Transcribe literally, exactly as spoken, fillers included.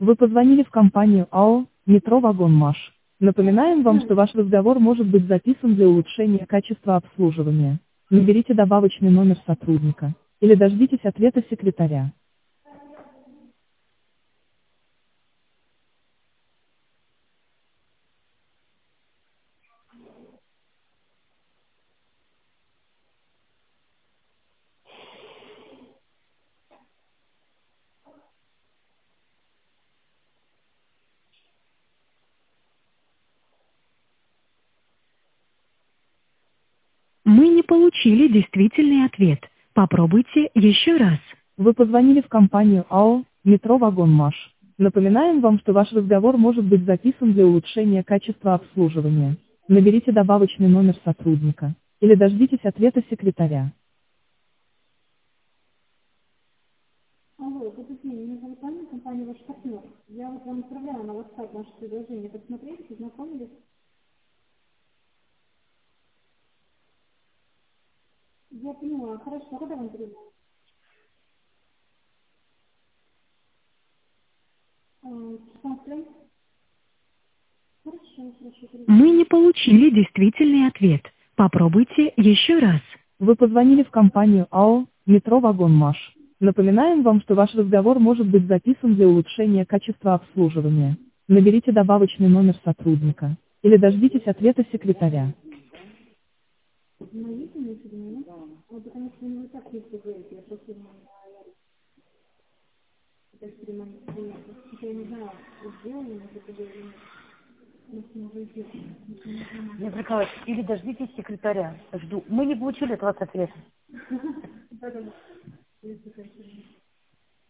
Вы позвонили в компанию АО «Метро Вагонмаш». Напоминаем вам, что ваш разговор может быть записан для улучшения качества обслуживания. Наберите добавочный номер сотрудника. Или дождитесь ответа секретаря. Мы не получили действительный ответ. Попробуйте еще раз. Вы позвонили в компанию АО «Метро Вагонмаш». Напоминаем вам, что ваш разговор может быть записан для улучшения качества обслуживания. Наберите добавочный номер сотрудника. Или дождитесь ответа секретаря. Алло, добрый день, меня зовут Анна, компания «Ваш партнер». Я вот вам отправляла на WhatsApp наше предложение. Посмотрели, познакомились? Я поняла. Хорошо, когда вам перезвонить? Часом в три? Хорошо, хорошо, Мы не перезвоню. получили действительный ответ. Попробуйте еще раз. Вы позвонили в компанию АО «Метро Вагонмаш». Напоминаем вам, что ваш разговор может быть записан для улучшения качества обслуживания. Наберите добавочный номер сотрудника. Или дождитесь ответа секретаря. Мои конечно, да? Ну, потому что вы так не говорите, я просто не знаю, я не знаю, сделали мы это или нет. Нет, Николаевич, или дождитесь секретаря. Жду. Мы не получили от вас ответа. Да-да-да.